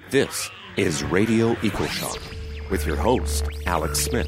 This is Radio EcoShock with your host, Alex Smith.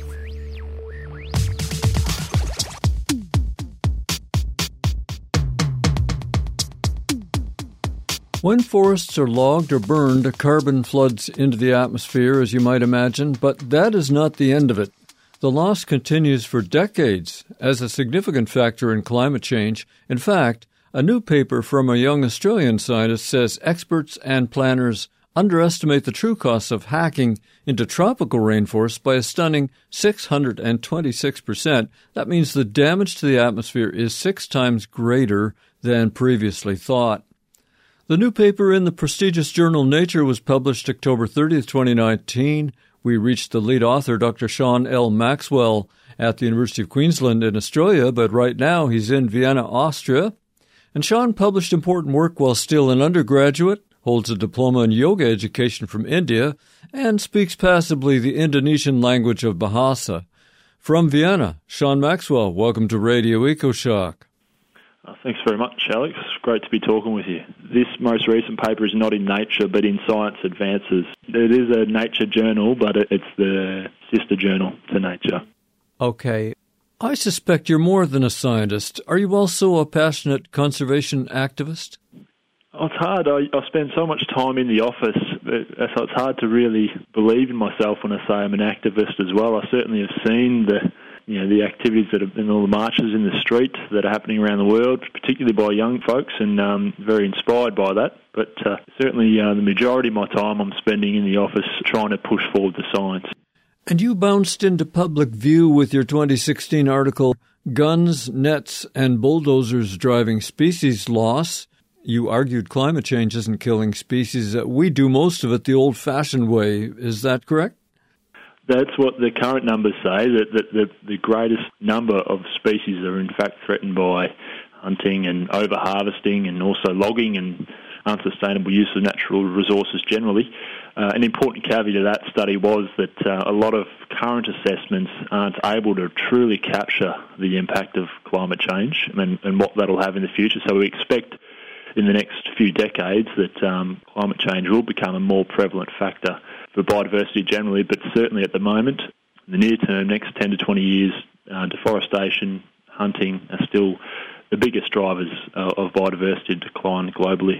When forests are logged or burned, carbon floods into the atmosphere, as you might imagine, but that is not the end of it. The loss continues for decades as a significant factor in climate change. In fact, a new paper from a young Australian scientist says experts and planners underestimate the true costs of hacking into tropical rainforests by a stunning 626%. That means the damage to the atmosphere is 6 times greater than previously thought. The new paper in the prestigious journal Nature was published October 30th, 2019. We reached the lead author, Dr. Sean L. Maxwell, at the University of Queensland in Australia, but right now he's in Vienna, Austria. And Sean published important work while still an undergraduate, holds a diploma in yoga education from India, and speaks passably the Indonesian language of Bahasa. From Vienna, Sean Maxwell, welcome to Radio EcoShock. Thanks very much, Alex. Great to be talking with you. This most recent paper is not in Nature, but in Science Advances. It is a Nature journal, but it's the sister journal to Nature. Okay. I suspect you're more than a scientist. Are you also a passionate conservation activist? Oh, it's hard. I spend so much time in the office, so it's hard to really believe in myself when I say I'm an activist as well. I certainly have seen the activities that have been all the marches in the street that are happening around the world, particularly by young folks, and very inspired by that. But certainly the majority of my time I'm spending in the office trying to push forward the science. And you bounced into public view with your 2016 article, Guns, Nets, and Bulldozers Driving Species Loss. You argued climate change isn't killing species. We do most of it the old-fashioned way. Is that correct? That's what the current numbers say, that the greatest number of species are in fact threatened by hunting and over-harvesting and also logging and unsustainable use of natural resources generally. An important caveat to that study was that a lot of current assessments aren't able to truly capture the impact of climate change and what that'll have in the future. So we expect in the next few decades that climate change will become a more prevalent factor for biodiversity generally, but certainly at the moment, in the near term, next 10 to 20 years, deforestation, hunting are still the biggest drivers of biodiversity decline globally.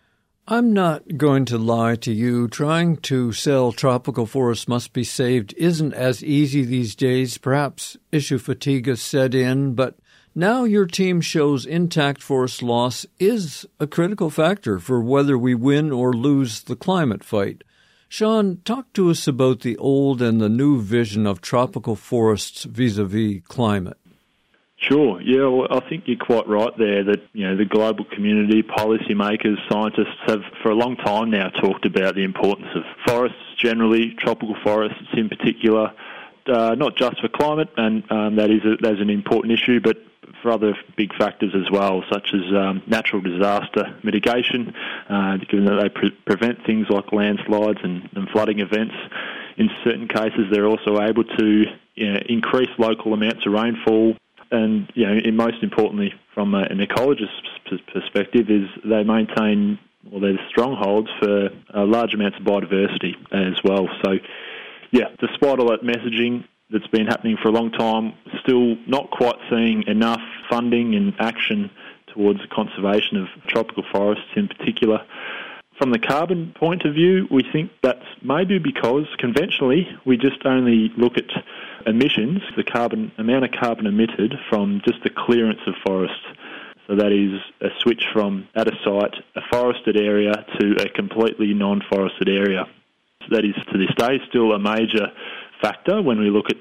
I'm not going to lie to you. Trying to sell tropical forests must be saved isn't as easy these days. Perhaps issue fatigue has set in, but now your team shows intact forest loss is a critical factor for whether we win or lose the climate fight. Sean, talk to us about the old and the new vision of tropical forests vis-a-vis climate. Sure. Yeah, well, I think you're quite right there that, the global community, policymakers, scientists have for a long time now talked about the importance of forests generally, tropical forests in particular, not just for climate, and that's an important issue, but for other big factors as well, such as natural disaster mitigation, given that they prevent things like landslides and flooding events. In certain cases, they're also able to increase local amounts of rainfall, and most importantly, from an ecologist's perspective, is they maintain, they're strongholds for large amounts of biodiversity as well. So, despite all that messaging that's been happening for a long time, still not quite seeing enough funding and action towards the conservation of tropical forests in particular. From the carbon point of view, we think that's maybe because conventionally we just only look at emissions, the amount of carbon emitted from just the clearance of forests. So that is a switch from, at a site, a forested area to a completely non-forested area. So that is, to this day, still a major factor when we look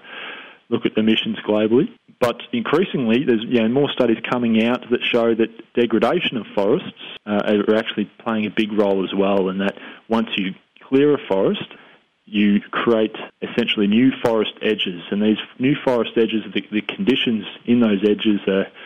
at emissions globally. But increasingly, there's more studies coming out that show that degradation of forests are actually playing a big role as well, and that once you clear a forest, you create essentially new forest edges. And these new forest edges, the conditions in those edges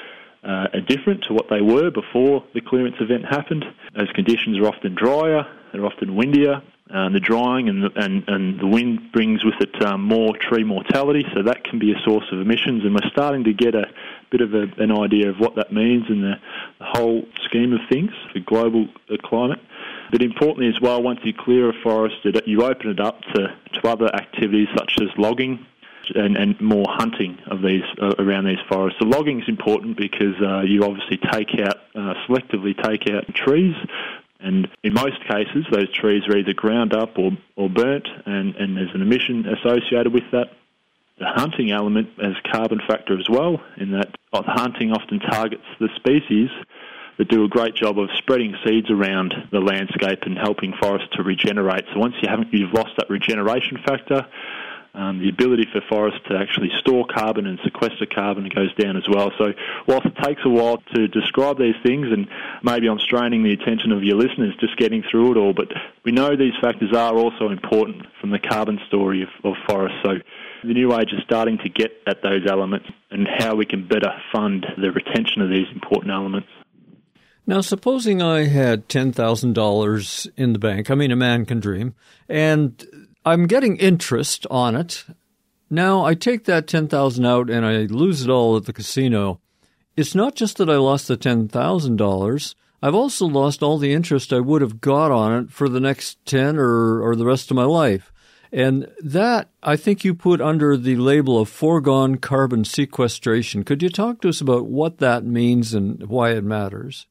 are different to what they were before the clearance event happened. Those conditions are often drier, they're often windier. The drying and the wind brings with it more tree mortality, so that can be a source of emissions. And we're starting to get a bit of an idea of what that means in the whole scheme of things for global climate. But importantly as well, once you clear a forest, you open it up to other activities such as logging and more hunting of these around these forests. So logging is important because you obviously selectively take out trees, and in most cases those trees are either ground up or burnt, and there's an emission associated with that. The hunting element has carbon factor as well, in that hunting often targets the species that do a great job of spreading seeds around the landscape and helping forests to regenerate. So once you've lost that regeneration factor, the ability for forests to actually store carbon and sequester carbon goes down as well. So whilst it takes a while to describe these things, and maybe I'm straining the attention of your listeners just getting through it all, but we know these factors are also important from the carbon story of forests. So the New Age is starting to get at those elements and how we can better fund the retention of these important elements. Now, supposing I had $10,000 in the bank, I mean, a man can dream, and I'm getting interest on it. Now, I take that $10,000 out and I lose it all at the casino. It's not just that I lost the $10,000. I've also lost all the interest I would have got on it for the next 10 or the rest of my life. And that, I think you put under the label of foregone carbon sequestration. Could you talk to us about what that means and why it matters?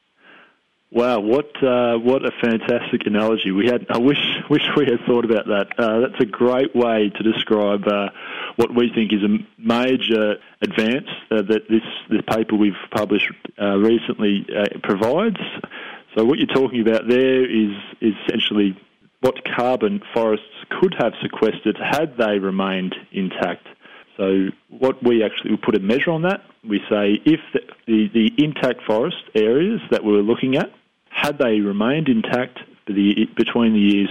Wow, what a fantastic analogy. I wish we had thought about that. That's a great way to describe what we think is a major advance that this paper we've published recently provides. So what you're talking about there is essentially what carbon forests could have sequestered had they remained intact. So what we put a measure on that. We say if the intact forest areas that we were looking at, had they remained intact between the years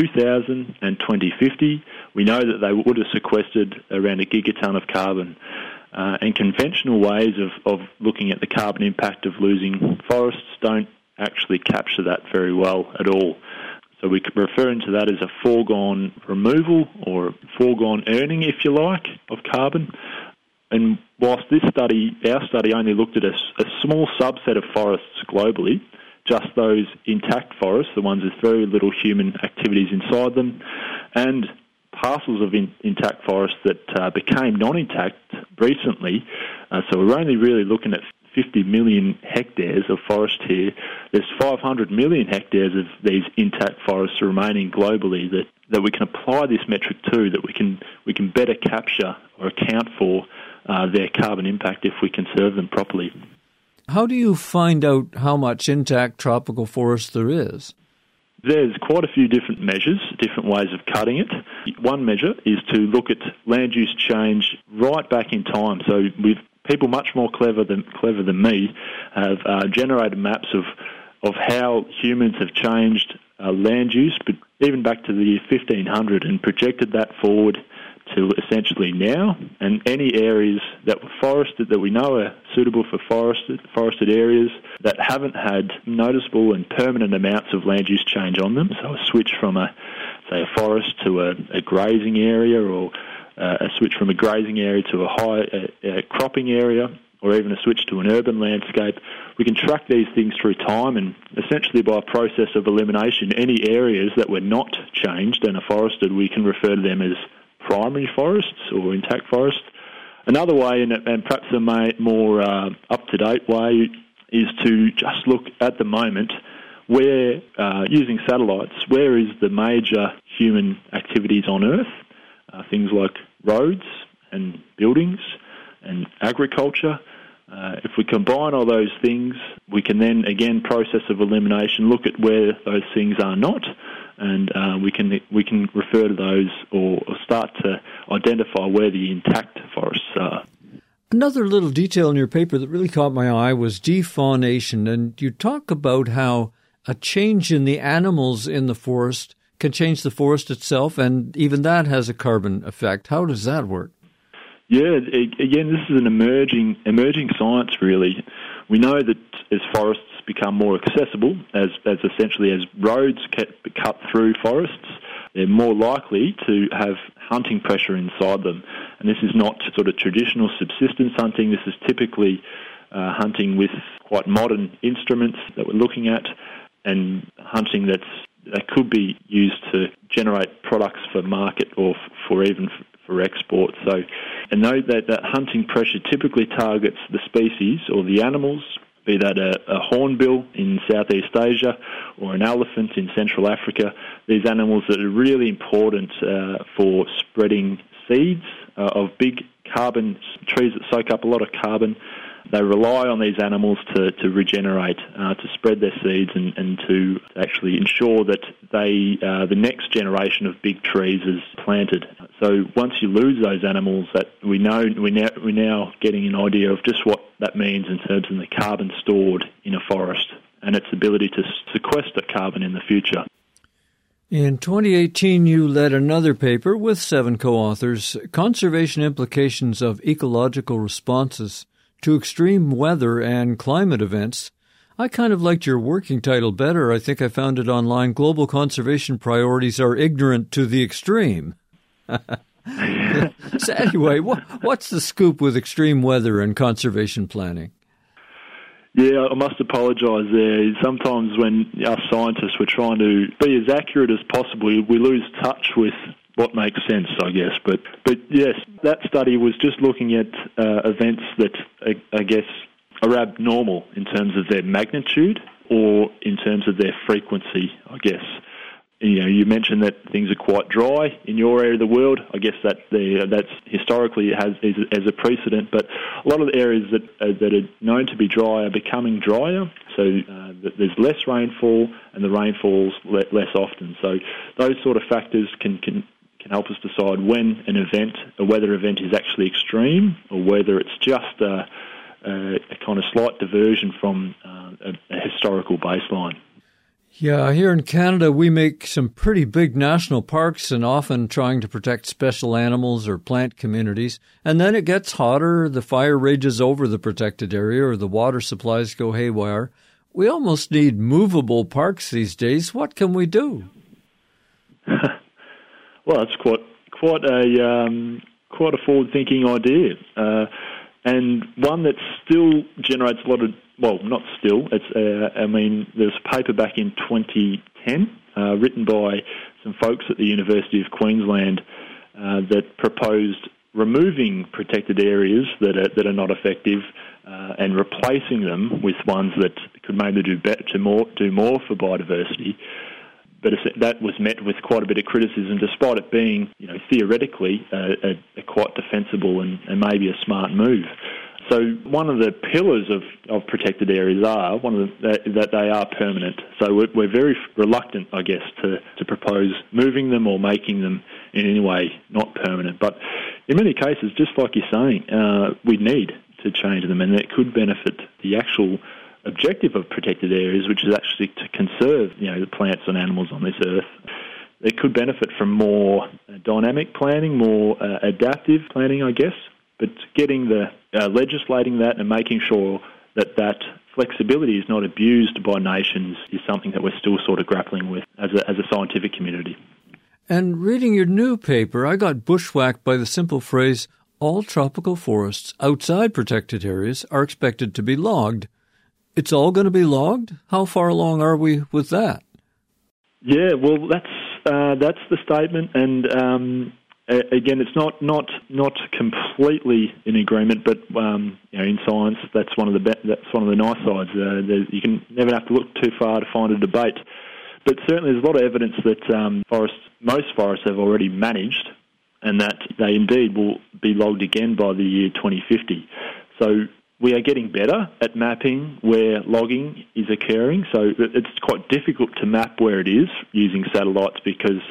2000 and 2050, we know that they would have sequestered around a gigaton of carbon. And conventional ways of looking at the carbon impact of losing forests don't actually capture that very well at all. So we're referring to that as a foregone removal or foregone earning, if you like, of carbon. And whilst our study only looked at a small subset of forests globally, just those intact forests, the ones with very little human activities inside them, and parcels of intact forests that became non-intact recently. So we're only really looking at 50 million hectares of forest here. There's 500 million hectares of these intact forests remaining globally that we can apply this metric to, that we can better capture or account for their carbon impact if we conserve them properly. How do you find out how much intact tropical forest there is? There's quite a few different measures, different ways of cutting it. One measure is to look at land use change right back in time. So people much more clever than me have generated maps of how humans have changed land use, but even back to the year 1500, and projected that forward to essentially now, and any areas that were forested that we know are suitable for forested areas that haven't had noticeable and permanent amounts of land use change on them. So a switch from a forest to a grazing area, or a switch from a grazing area to a high cropping area, or even a switch to an urban landscape. We can track these things through time, and essentially by a process of elimination, any areas that were not changed and are forested, we can refer to them as primary forests or intact forests. Another way, and perhaps a more up-to-date way, is to just look at the moment where, using satellites, where is the major human activities on Earth, things like roads and buildings and agriculture. If we combine all those things, we can then, again, process of elimination, look at where those things are not, and we can refer to those or start to identify where the intact forests are. Another little detail in your paper that really caught my eye was defaunation, and you talk about how a change in the animals in the forest can change the forest itself, and even that has a carbon effect. How does that work? Yeah, again, this is an emerging science, really. We know that as forests become more accessible, as essentially as roads cut through forests, they're more likely to have hunting pressure inside them. And this is not sort of traditional subsistence hunting. This is typically hunting with quite modern instruments that we're looking at. and hunting that could be used to generate products for market or for even for export. So, and note that hunting pressure typically targets the species or the animals, be that a hornbill in Southeast Asia or an elephant in Central Africa. These animals that are really important for spreading seeds of big carbon trees that soak up a lot of carbon. They rely on these animals to regenerate, to spread their seeds and to actually ensure that the next generation of big trees is planted. So once you lose those animals, that we're now getting an idea of just what that means in terms of the carbon stored in a forest and its ability to sequester carbon in the future. In 2018, you led another paper with 7 co-authors, Conservation Implications of Ecological Responses to Extreme Weather and Climate Events. I kind of liked your working title better. I think I found it online. Global Conservation Priorities Are Ignorant to the Extreme. So anyway, what's the scoop with extreme weather and conservation planning? Yeah, I must apologise there. Sometimes when us scientists were trying to be as accurate as possible, we lose touch with what makes sense, I guess. But yes, that study was just looking at events that, I guess, are abnormal in terms of their magnitude or in terms of their frequency, I guess. You mentioned that things are quite dry in your area of the world. I guess that's historically as a precedent, but a lot of the areas that are known to be dry are becoming drier. So there's less rainfall, and the rainfall's less often. So those sort of factors can help us decide when a weather event is actually extreme, or whether it's just a kind of slight diversion from a historical baseline. Yeah, here in Canada, we make some pretty big national parks and often trying to protect special animals or plant communities. And then it gets hotter, the fire rages over the protected area, or the water supplies go haywire. We almost need movable parks these days. What can we do? Well, it's quite a forward-thinking idea, and one that still generates a lot of. Well, not still. There's a paper back in 2010 written by some folks at the University of Queensland that proposed removing protected areas that are not effective and replacing them with ones that could maybe do more for biodiversity. But that was met with quite a bit of criticism, despite it being, theoretically a quite defensible and maybe a smart move. So one of the pillars of protected areas that they are permanent. So we're very reluctant, I guess, to propose moving them or making them in any way not permanent. But in many cases, just like you're saying, we need to change them, and it could benefit the actual objective of protected areas, which is actually to conserve, the plants and animals on this earth. It could benefit from more dynamic planning, more adaptive planning, I guess. But getting legislating that and making sure that flexibility is not abused by nations is something that we're still sort of grappling with as a scientific community. And reading your new paper, I got bushwhacked by the simple phrase, all tropical forests outside protected areas are expected to be logged. It's all going to be logged? How far along are we with that? Yeah, well, that's the statement, and again, it's not completely in agreement, but in science, that's one of the nice sides. You can never have to look too far to find a debate. But certainly, there's a lot of evidence that most forests have already managed, and that they indeed will be logged again by the year 2050. So we are getting better at mapping where logging is occurring. So it's quite difficult to map where it is using satellites because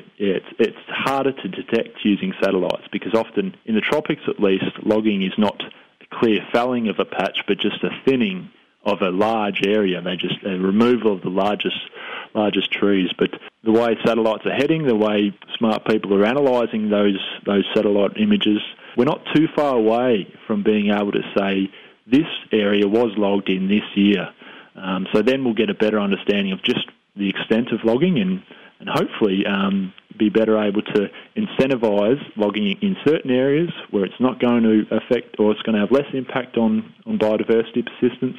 it's harder to detect using satellites, because often, in the tropics at least, logging is not a clear felling of a patch but just a thinning of a large area. They just a removal of the largest trees. But the way satellites are heading, the way smart people are analysing those satellite images, we're not too far away from being able to say this area was logged in this year. So then we'll get a better understanding of just the extent of logging and hopefully be better able to incentivise logging in certain areas where it's not going to affect, or it's going to have less impact on biodiversity persistence.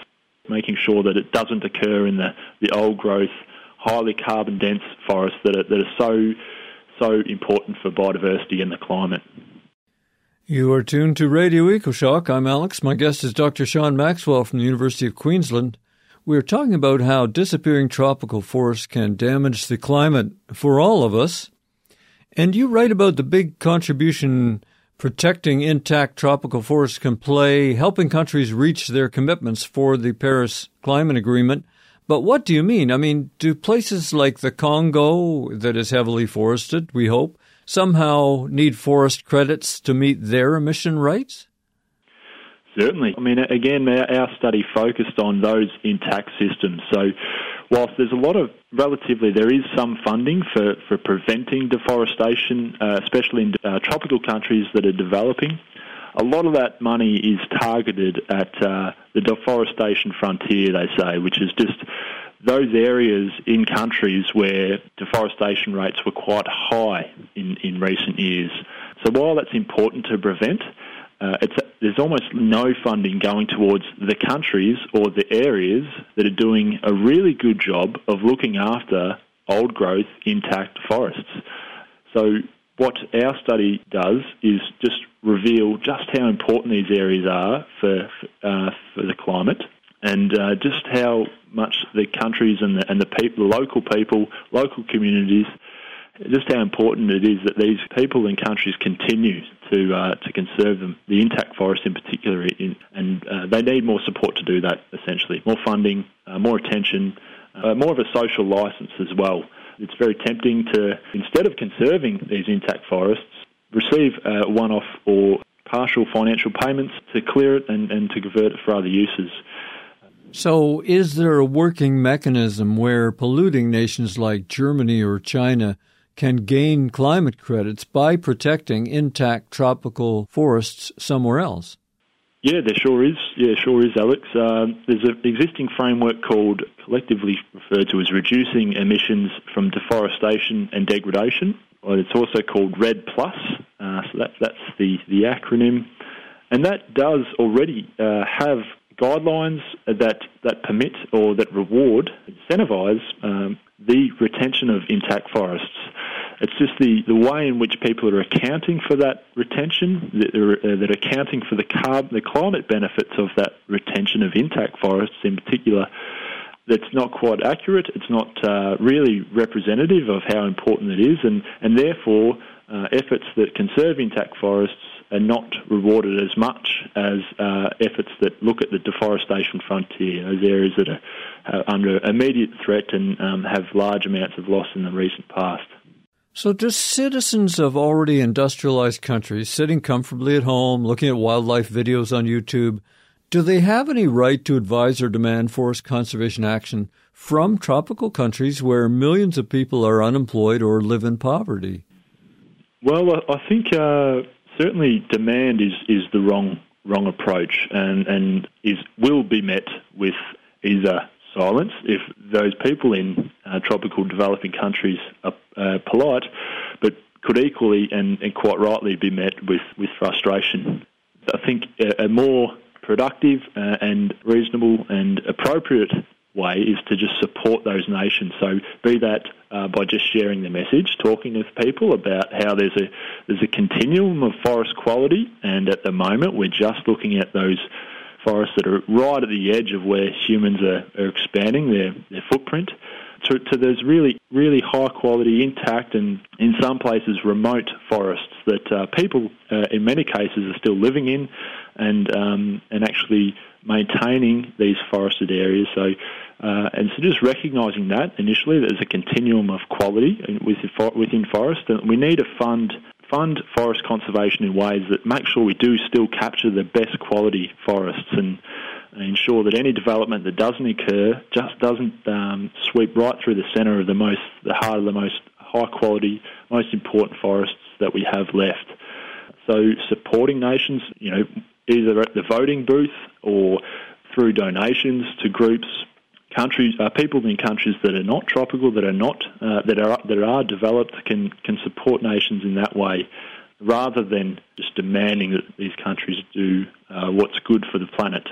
making sure that it doesn't occur in the old growth, highly carbon dense forests that are so important for biodiversity and the climate. You are tuned to Radio EcoShock. I'm Alex. My guest is Dr. Sean Maxwell from the University of Queensland. We're talking about how disappearing tropical forests can damage the climate for all of us. And you write about the big contribution protecting intact tropical forests can play, helping countries reach their commitments for the Paris Climate Agreement. But what do you mean? I mean, do places like the Congo, that is heavily forested, we hope, somehow need forest credits to meet their emission rights? Certainly. I mean, again, our study focused on those intact systems. So whilst there's a lot of, there is some funding for preventing deforestation, especially in tropical countries that are developing, a lot of that money is targeted at the deforestation frontier, they say, which is just those areas in countries where deforestation rates were quite high in recent years. So while that's important to prevent, there's almost no funding going towards the countries or the areas that are doing a really good job of looking after old growth, intact forests. So what our study does is just reveal just how important these areas are for the climate, and just how much the countries and the people, the local communities, just how important it is that these people and countries continue to conserve them, the intact forests in particular, and they need more support to do that, essentially. More funding, more attention, more of a social licence as well. It's very tempting to, instead of conserving these intact forests, receive one-off or partial financial payments to clear it and to convert it for other uses. So is there a working mechanism where polluting nations like Germany or China can gain climate credits by protecting intact tropical forests somewhere else? Yeah, there sure is. Yeah, sure is, Alex. There's an existing framework called, collectively referred to as Reducing Emissions from Deforestation and Degradation. It's also called REDD+. So that's the acronym. And that does already have guidelines that permit or that reward, incentivise the retention of intact forests. It's just the way in which people are accounting for that retention, that are accounting for the climate benefits of that retention of intact forests in particular, that's not quite accurate. It's not really representative of how important it is, and therefore efforts that conserve intact forests are not rewarded as much as efforts that look at the deforestation frontier, those areas that are under immediate threat and have large amounts of loss in the recent past. So do citizens of already industrialized countries sitting comfortably at home, looking at wildlife videos on YouTube, do they have any right to advise or demand forest conservation action from tropical countries where millions of people are unemployed or live in poverty? Well, I think certainly demand is the wrong approach, and will be met with either silence if those people in tropical developing countries are polite, but could equally and quite rightly be met with frustration. I think a more productive and reasonable and appropriate way is to just support those nations. So be that by just sharing the message, talking with people about how there's a continuum of forest quality, and at the moment we're just looking at those forests that are right at the edge of where humans are expanding their footprint, to those really, really high quality, intact, and in some places remote forests that people in many cases are still living in and actually maintaining these forested areas. So just recognising that initially there's a continuum of quality within forest, and we need to fund forest conservation in ways that make sure we do still capture the best quality forests and ensure that any development that doesn't occur just doesn't sweep right through the centre of the heart of the most high quality, most important forests that we have left. So supporting nations, either at the voting booth or through donations to groups, countries, people in countries that are not tropical, that are developed, can support nations in that way, rather than just demanding that these countries do what's good for the planet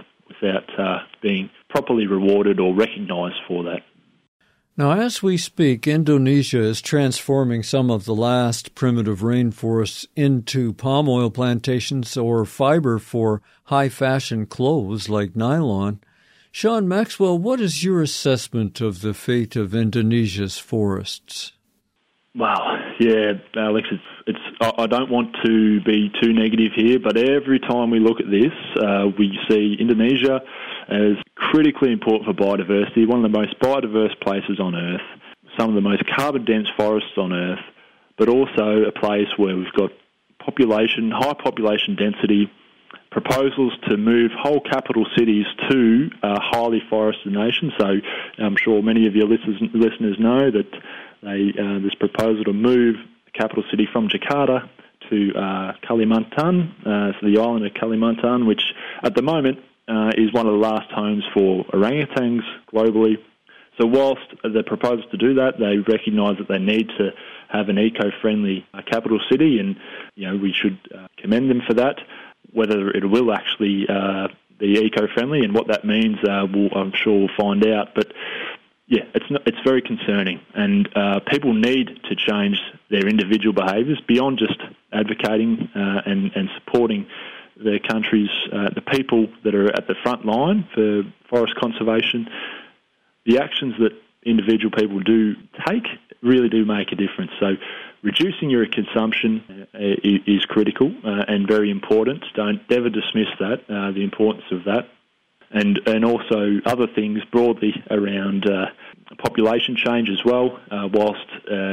without being properly rewarded or recognised for that. Now, as we speak, Indonesia is transforming some of the last primitive rainforests into palm oil plantations or fiber for high-fashion clothes like nylon. Sean Maxwell, what is your assessment of the fate of Indonesia's forests? Well, yeah, Alex, I don't want to be too negative here, but every time we look at this, we see Indonesia as critically important for biodiversity, one of the most biodiverse places on Earth, some of the most carbon-dense forests on Earth, but also a place where we've got high population density, proposals to move whole capital cities to a highly forested nation. So I'm sure many of your listeners know that this proposal to move the capital city from Jakarta to Kalimantan, so the island of Kalimantan, which at the moment is one of the last homes for orangutans globally. So whilst the proposals to do that, they recognise that they need to have an eco-friendly capital city, and we should commend them for that. Whether it will actually be eco-friendly and what that means, I'm sure we'll find out. But yeah, it's very concerning, and people need to change their individual behaviours beyond just advocating and supporting the countries, the people that are at the front line for forest conservation. The actions that individual people do take really do make a difference. So reducing your consumption is critical and very important. Don't ever dismiss that, the importance of that. And also other things broadly around population change as well, whilst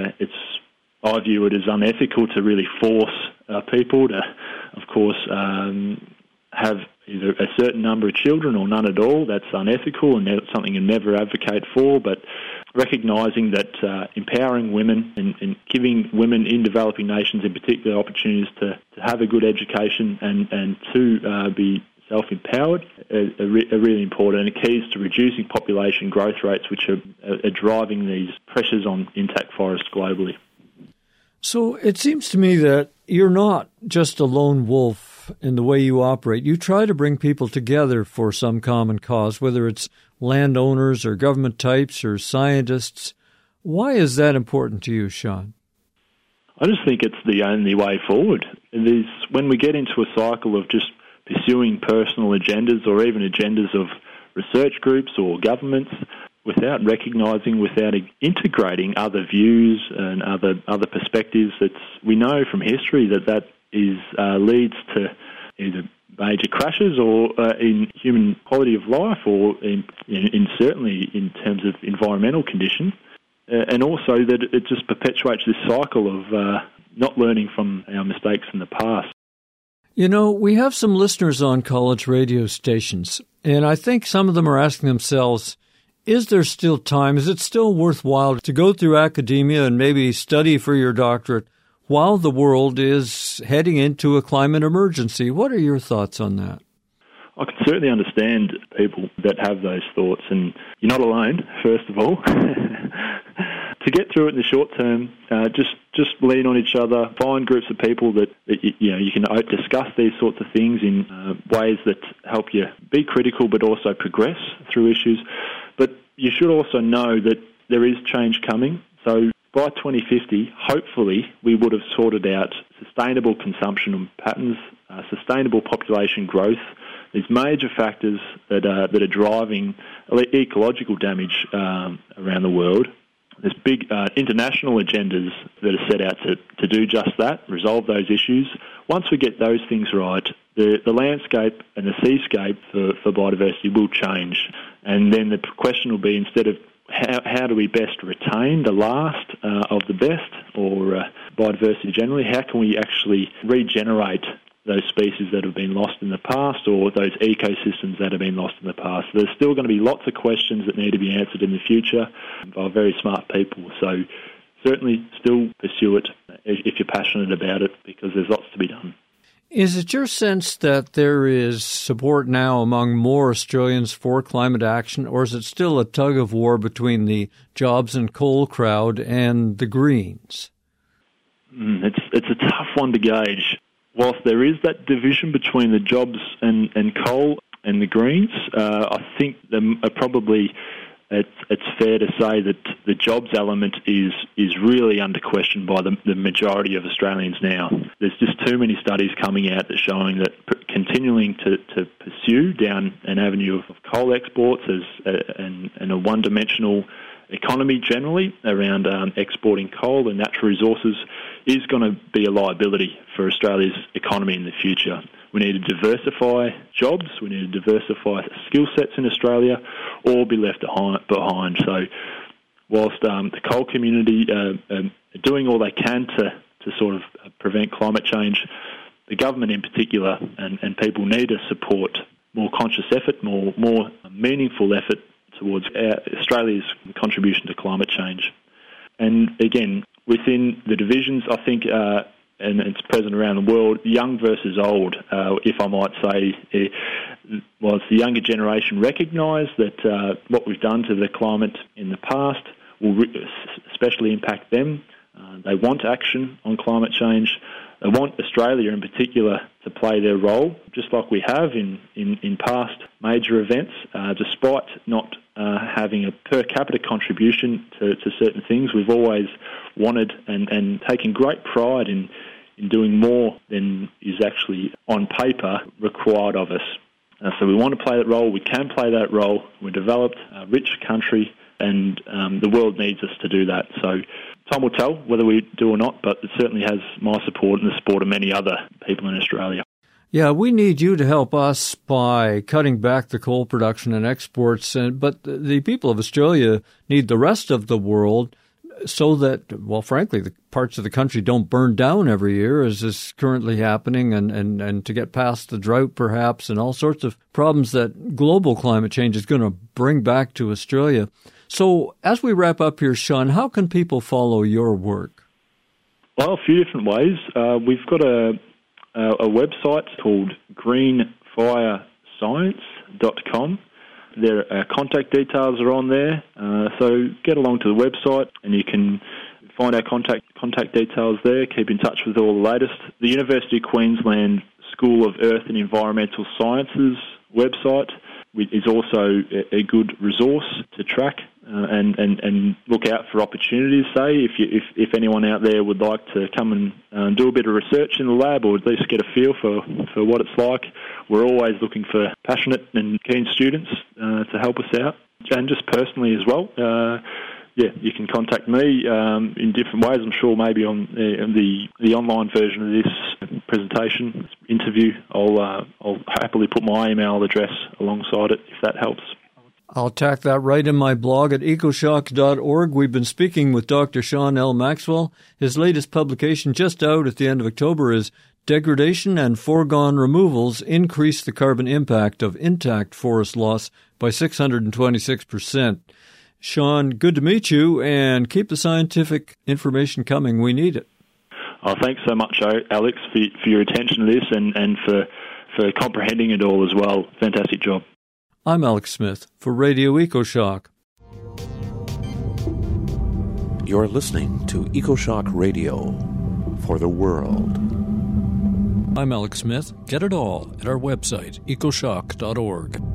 I view it as unethical to really force people to, of course, have either a certain number of children or none at all. That's unethical and that's something you never advocate for, but recognising that empowering women and giving women in developing nations in particular opportunities to have a good education and to be self-empowered are really important, and the keys to reducing population growth rates, which are driving these pressures on intact forests globally. So it seems to me that you're not just a lone wolf in the way you operate. You try to bring people together for some common cause, whether it's landowners or government types or scientists. Why is that important to you, Sean? I just think it's the only way forward. When we get into a cycle of just pursuing personal agendas or even agendas of research groups or governments without recognising, without integrating other views and other perspectives, we know from history that leads to either major crashes or in human quality of life or in certainly in terms of environmental conditions, and also that it just perpetuates this cycle of not learning from our mistakes in the past. We have some listeners on college radio stations, and I think some of them are asking themselves, is there still time? Is it still worthwhile to go through academia and maybe study for your doctorate while the world is heading into a climate emergency? What are your thoughts on that? I can certainly understand people that have those thoughts, and you're not alone, first of all. To get through it in the short term, just lean on each other, find groups of people that you can discuss these sorts of things in ways that help you be critical but also progress through issues. But you should also know that there is change coming. So by 2050, hopefully, we would have sorted out sustainable consumption patterns, sustainable population growth, these major factors that are driving ecological damage around the world. There's big international agendas that are set out to do just that, resolve those issues. Once we get those things right, the landscape and the seascape for biodiversity will change. And then the question will be, instead of how do we best retain the last of the best, or biodiversity generally, how can we actually regenerate those species that have been lost in the past or those ecosystems that have been lost in the past? There's still going to be lots of questions that need to be answered in the future by very smart people. So certainly still pursue it if you're passionate about it, because there's lots to be done. Is it your sense that there is support now among more Australians for climate action, or is it still a tug of war between the jobs and coal crowd and the Greens? It's a tough one to gauge. Whilst there is that division between the jobs and coal, and the Greens. I think probably it's fair to say that the jobs element is really under question by the majority of Australians now. There's just too many studies coming out that showing that continuing to pursue down an avenue of coal exports and a one-dimensional economy generally around exporting coal and natural resources is going to be a liability for Australia's economy in the future. We need to diversify jobs, we need to diversify skill sets in Australia, or be left behind. So whilst the coal community are doing all they can to sort of prevent climate change, the government in particular and people need to support more conscious effort, more meaningful effort towards Australia's contribution to climate change. And again, within the divisions, I think, and it's present around the world, young versus old, if I might say, whilst the younger generation recognise that what we've done to the climate in the past will especially impact them. They want action on climate change. They want Australia in particular to play their role, just like we have in past major events, despite not having a per capita contribution to certain things. We've always wanted and taken great pride in doing more than is actually on paper required of us. So we want to play that role. We can play that role. We're developed, rich country, and the world needs us to do that. So time will tell whether we do or not, but it certainly has my support and the support of many other people in Australia. Yeah, we need you to help us by cutting back the coal production and exports, but the people of Australia need the rest of the world so that, well, frankly, the parts of the country don't burn down every year, as is currently happening, and to get past the drought, perhaps, and all sorts of problems that global climate change is going to bring back to Australia. So as we wrap up here, Sean, how can people follow your work? Well, a few different ways. We've got a website called greenfirescience.com. Their contact details are on there, so get along to the website and you can find our contact details there. Keep in touch with all the latest. The University of Queensland School of Earth and Environmental Sciences website is also a good resource to track and look out for opportunities. Say if anyone out there would like to come and do a bit of research in the lab, or at least get a feel for what it's like, we're always looking for passionate and keen students to help us out, and just personally as well. You can contact me in different ways. I'm sure maybe on the online version of this presentation interview, I'll happily put my email address alongside it if that helps. I'll tack that right in my blog at ecoshock.org. We've been speaking with Dr. Sean L. Maxwell. His latest publication, just out at the end of October, is Degradation and Foregone Removals Increase the Carbon Impact of Intact Forest Loss by 626%. Sean, good to meet you, and keep the scientific information coming. We need it. Oh, thanks so much, Alex, for your attention to this and for comprehending it all as well. Fantastic job. I'm Alex Smith for Radio EcoShock. You're listening to EcoShock Radio for the world. I'm Alex Smith. Get it all at our website, ecoshock.org.